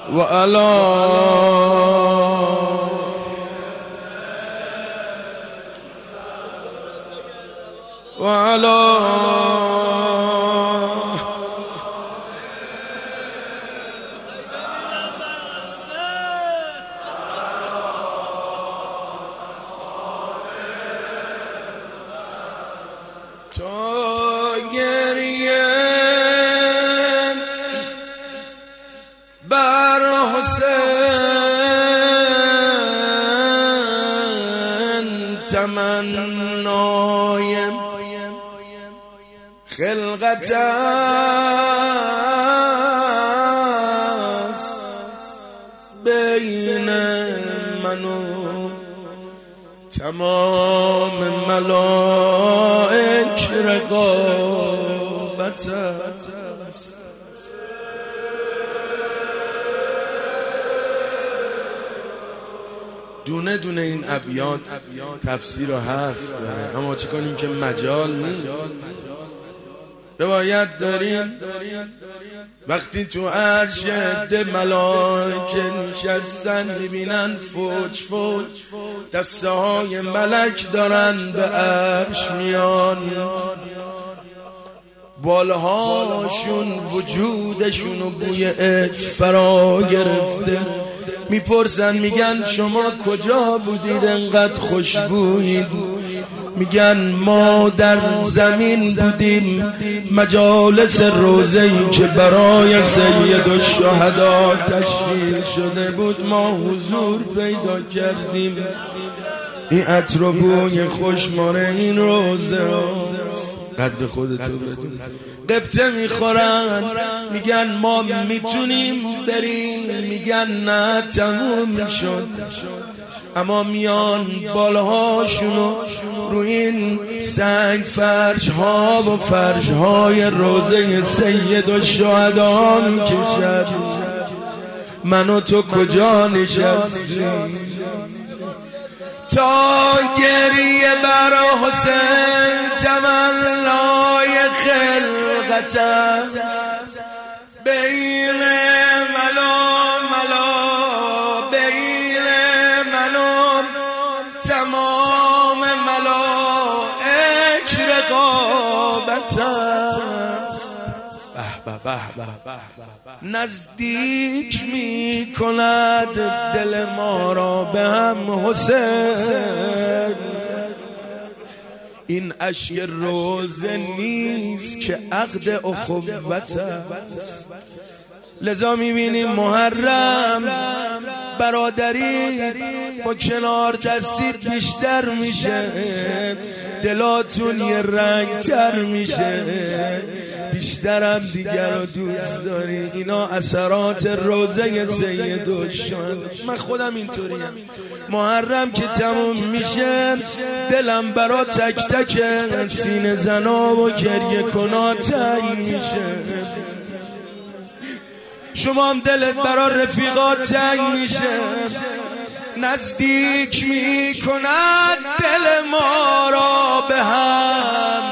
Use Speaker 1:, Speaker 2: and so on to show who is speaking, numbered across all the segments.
Speaker 1: وعلى تا گریه بر حسین تمنای خلقت است بین من و تمام ملائک رقابت است. دونه دونه این ابیات تفسیر و حرف داره، اما چه کنیم که مجال نیست. روایت داریم وقتی تو عرش ده ملائکه نشستن میبینن فوج فوج دسته های ملک دارن به عرش میان، بالهاشون وجودشون و بوی عطر فرا گرفته. میپرسن میگن شما کجا بودید انقدر خوشبویید؟ میگن ما در زمین بودیم، مجالس روزه‌ای که برای سید الشهدا تشکیل شده بود ما حضور پیدا کردیم. این عطر و بوی خوشماره این روزه هاست. قدر خودتو بدون. قبطه میخورن میگن ما میتونیم بریم، میگن نه تموم شد. اما میان بالهاشونو روی این سنگ فرش ها و فرش های روزه سید الشهدا میکشد. من و تو کجا نشستیم؟ تا گریه بر حسین تمنای خلقت است بین من و تمام ملائک رقابت است. نزدیک می کند دل ما را به هم حسین، این اشک روزه نیست که عقد اخوت است. لذا میبینیم محرم برادری با کنار دستید بیشتر میشه، دلاتون یه رنگ تر میشه، بیشتر هم دیگر رو دوست داری. اینا اثرات روزه سید الشهدا. من خودم اینطوریم، محرم که تموم میشه دلم برا تک تک سینه زنا و گریه کنا تنگ میشه. شما هم دلت برا رفیقات تنگ میشه. نزدیک میکند دل ما را به هم،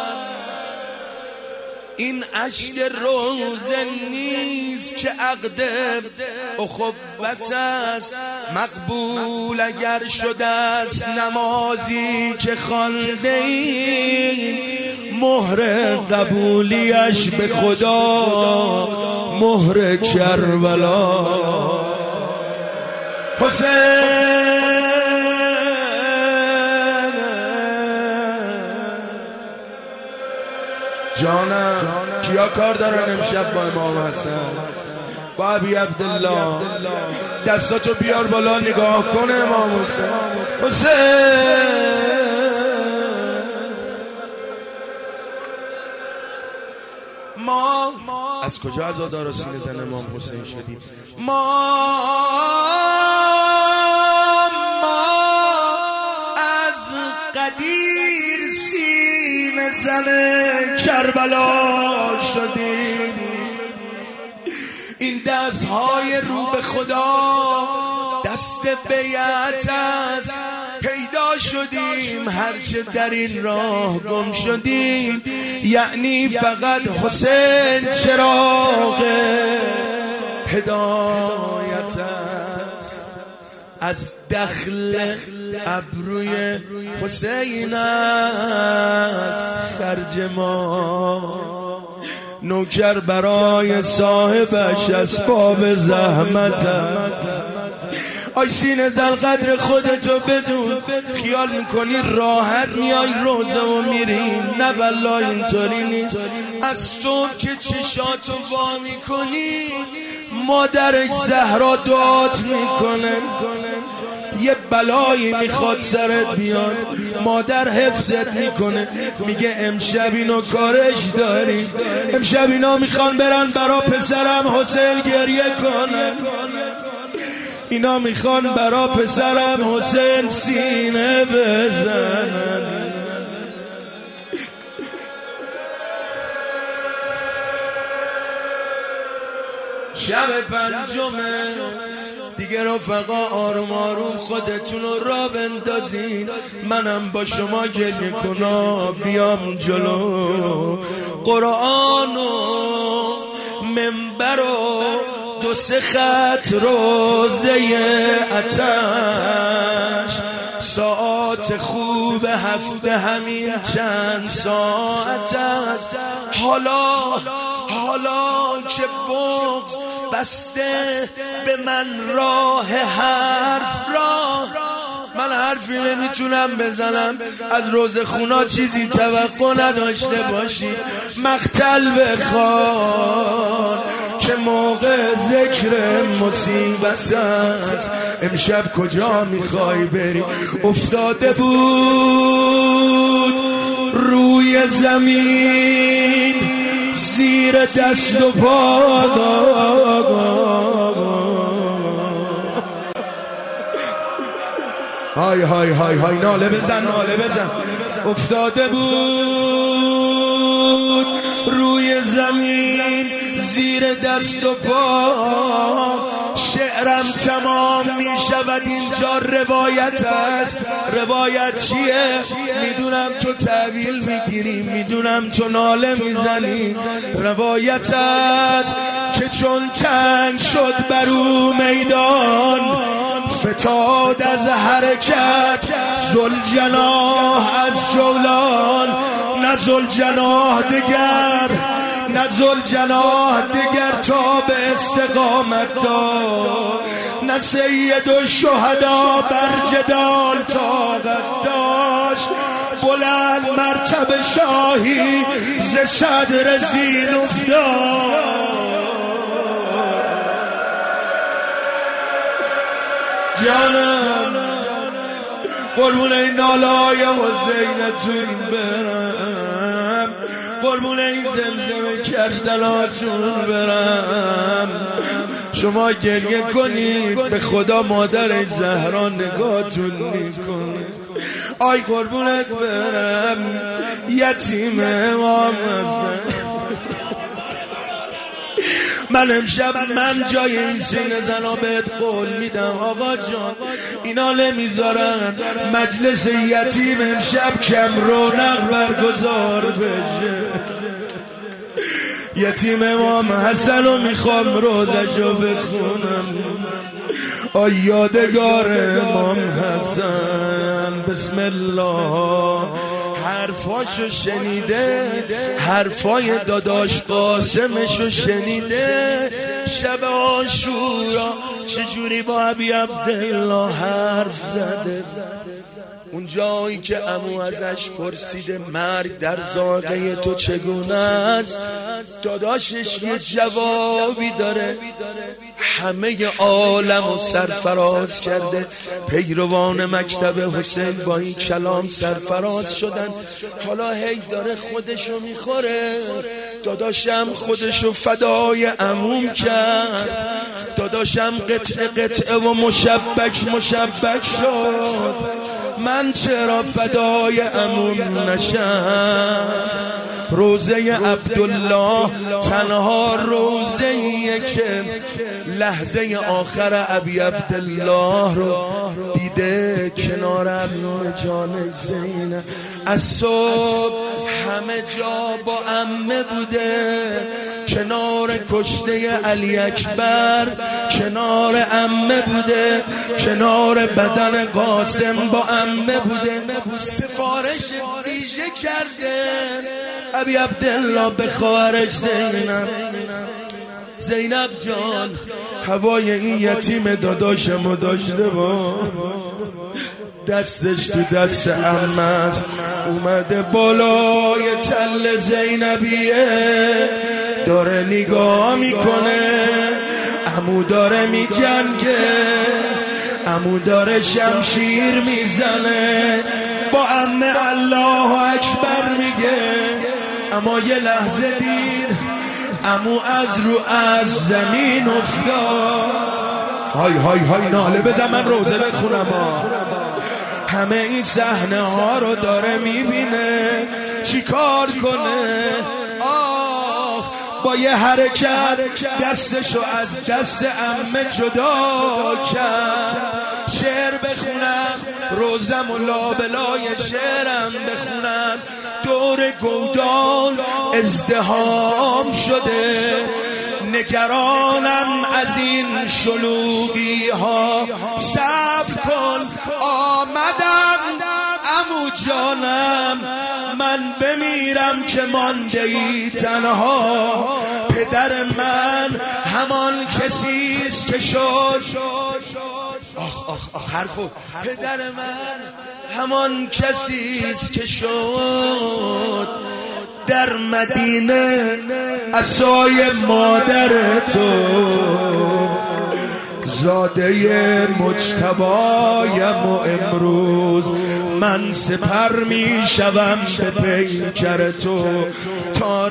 Speaker 1: این اشک روزه نیست که عقد اخوت است. مقبول اگر شده است نمازی که خوانده ای، مهر قبولیش به خدا مهر کربلا. حسین جانم کیا کار دارن امشب با امام حسن با ابی عبدالله؟ دستاتو بیار بالا نگاه کن امام حسین. حسین ما از کجا عزادار و سینه زن امام حسین شدیم؟ ما از قدیر سینه زن کربلا شدیم. این دستهای رو به خدا دست بیعت است. پیدا شدیم هرچه در این راه گم شدیم، یعنی فقط حسین چراغ هدایت است، از دخل ابروی حسین است خرج ما. نوکر برای صاحبش اسباب زحمت است. آی سینه زن قدر خودتو بدون، خیال میکنی راحت میای روزه و میری، نه والله اینطوری نیست. از تو که چشاتو وا میکنی مادرش زهرا دعات میکنه، یه بلایی میخواد سرت بیاد، مادر حفظت میکنه، میگه امشب اینو کارش داری، امشب اینا میخوان برن برا پسرم حسین گریه کنن، اینا میخوان برا پسرم حسین سینه بزنن. شب پنجمه دیگه رفقا آروم آروم خودتون رو را بندازین، منم با شما گریه کنم بیام جلو. قرآن و منبر و دو سه خط روزه آتش، ساعت خوب هفته همین چند ساعت است. حالا که بغض بسته به من راه حرف را، من حرفی نمیتونم بزنم، از روزخونا چیزی توقع نداشته باشی. مقتل بخوان که موقع ذکر مصیبت است، امشب کجا میخوای بری؟ افتاده بود روی زمین زیر دست و پا، های های های های ناله بزن. افتاده بود روی زمین زیر دست و پا، شعرم تمام می شود اینجا روایت است. روایت چیه؟ میدونم تو تعویل میگیری، میدونم تو ناله میزنی. روایت است که چون تنگ شد بر او میدان، فتاد از حرکت ذوالجناح از جولان. نه ذوالجناح دگر تا به استقامت داد، نه سید الشهدا بر جدال طاقت داشت. بلند مرتبه شاهی ز صدر زین افتاد. جانم قربون این نالای حسینتون برم، قربون این زمزم کربلاتون برم. شما گریه کنید به خدا مادر زهرا نگاهتون میکنه. آی قربونت برم یتیم امام حسین. من امشب من جای این سینه زنا بهت قول میدم آقا جان، اینا نمیذارن مجلس یتیم امشب کم رونق برگزار بشه. یتیم امام حسن رو میخوام روزشو بخونم. آی یادگار امام حسن بسم الله. حرفاشو شنیده، حرفای داداش قاسمشو شنیده. شب عاشورا چجوری با ابی عبدالله حرف زده، اون جایی که عمو ازش پرسیده مرگ در زاغه تو چگونه است، داداشش یه جوابی داره. همه عالم سرفراز کرده، پیروان مکتب حسین با این کلام سرفراز شدن. حالا هی داره خودشو میخوره. داداشم خودشو فدای عموم کرد، داداشم قطعه و مشبک شد. من چرا فدای عموم نشم؟ روزه عبدالله تنها روزه‌ایه که لحظه آخر ابی عبدالله رو دیده کنار عمو جان زینب. از صبح همه جا با عمه بوده کنار کشته علی اکبر، کنار عمه بوده، کنار بدن قاسم با عمه بوده. سفارش ویژه کرده ابی عبدالله به خواهرش زینب جان هوای این یتیم داداشمو داشته با دستش تو دست عمت اومده بالای تل زینبیه داره نگاه میکنه، عمو داره میجنگه، عمو داره شمشیر میزنه، با عمه الله اکبر میگه. اما یه لحظه دیر عمو از زمین افتاد. های های های ناله بزن من روزه بخونم همه این صحنه ها رو داره میبینه، چی کار کنه؟ آخ با یه حرکت دستشو از دست عمه جدا کرد. شعر بخونم روزم و لابلای شعرم بخونم، دور گودال ازدحام شده، نگرانم از این شلوغی ها، صبر کن آمدم عمو جانم، من بمیرم که مانده ای تنها، پدر من همان کسیست که شد حرفو پدر من همان کسیست که شد در مدینه عصای مادر تو، زاده مجتبایم و امروز من سپر می شوم به پیکر تو، تا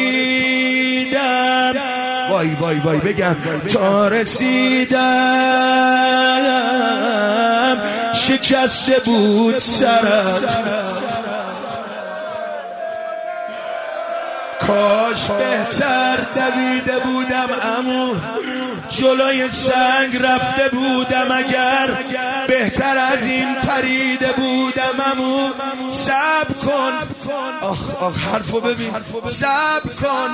Speaker 1: رسیدم وای وای وای بگم تا رسیدم شکسته بود سرت، کاش بهتر دویده بودم عمو، جلوی سنگ رفته بودم، اگر بهتر از این پریده بودم عمو. صبر کن آخ حرفو ببین، صبر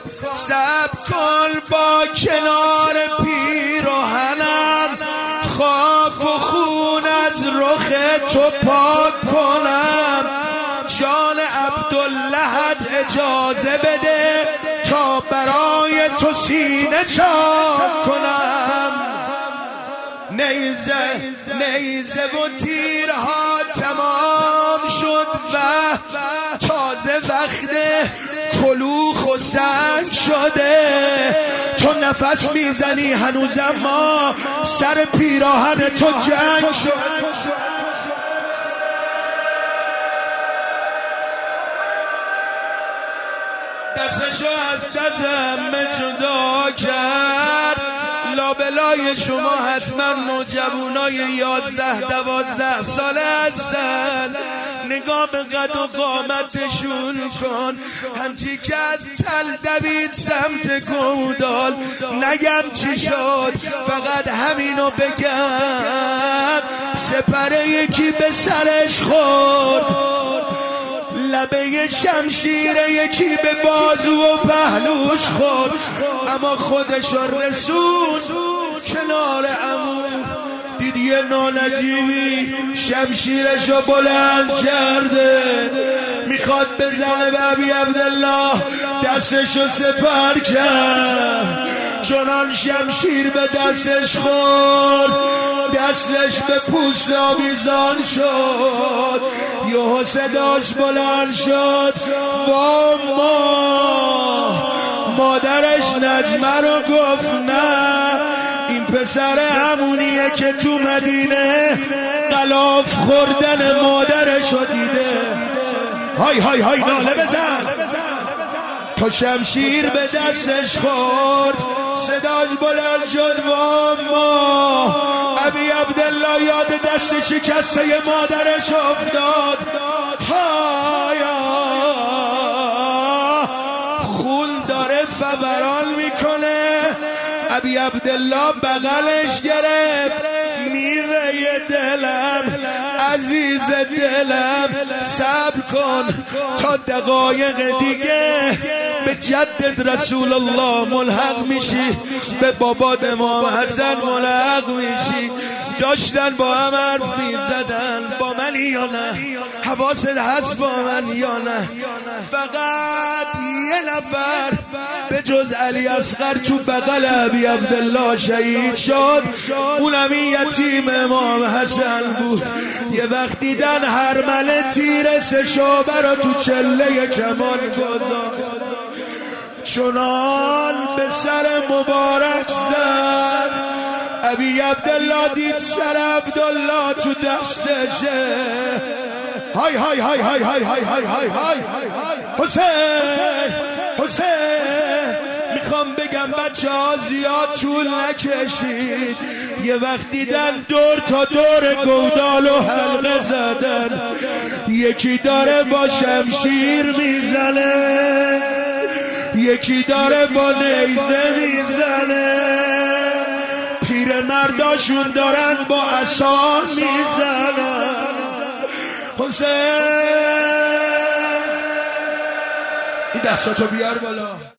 Speaker 1: کن با کنار پیراهنم خاک و خون از رخ تو پاک کنم، جان عبداللهت اجازه بده تا برای تو سینه چاک کنم. نیزه و تیرها تمام شد و تازه وقت کلوخ و سنگ شده، تو نفس میزنی هنوزم ما سر پیراهن تو جنگ شد. دستشو از دستم جدا کرد، لابلای شما حتما نوجوانای 11-12 ساله هستن، نگاه به قد و قامتشون کن، همچی که از تل دوید سمت گودال. نگم چی شد فقط همینو بگم، سپر یکی به سرش خورد، لبه شمشیر یکی به بازو و پهلوش خورد، اما خودشو رسون کنار عمو. دید یه نانجیبی شمشیرشو بلند کرده، میخواد بزنه به ابی عبدالله، دستشو سپر کرد، چنان شمشیر به دستش خورد دستش به پوست آویزان شد، یهو صداش بلند شد مادرش نجمه رو گفت نه، این پسر همونیه که تو مدینه غلاف خوردن مادرش رو دیده. های های های ناله بزن، تا شمشیر به دستش خورد صداش بلند شد واما، ابی عبدالله یاد دست شکسته مادرش افتاد، هایا خون داره فوران میکنه. ابی عبدالله بغلش گرفت، میوه دلم عزیز دلم صبر کن تا دقایق دیگه به جدت رسول الله ملحق میشی، به بابات امام حسن ملحق میشی. داشتن با هم حرف میزدن، با منی یا نه؟ حواست هست با من یا نه؟ فقط یه نفر به جز علی اصغر تو بغل ابی عبدالله شهید شد، اونم این یتیم امام حسن بود. یه وقت دیدن هرمله تیر سه شعبه را تو چله کمان گذاشت، چنان به سر مبارک زد. ابی عبدالله دید سر عبدالله تو دستشه. های های های های های های های های های حسین حسین، میخوام بگم بچه ها زیاد طول نکشید. یه وقت دیدن دور تا دور گودال و حلقه زدن، یکی داره با شمشیر میزنه، یکی داره با نیزه میزنه، پیر مرداشون دارن با عصا میزنن. حسین این دستاتو بیار بالا.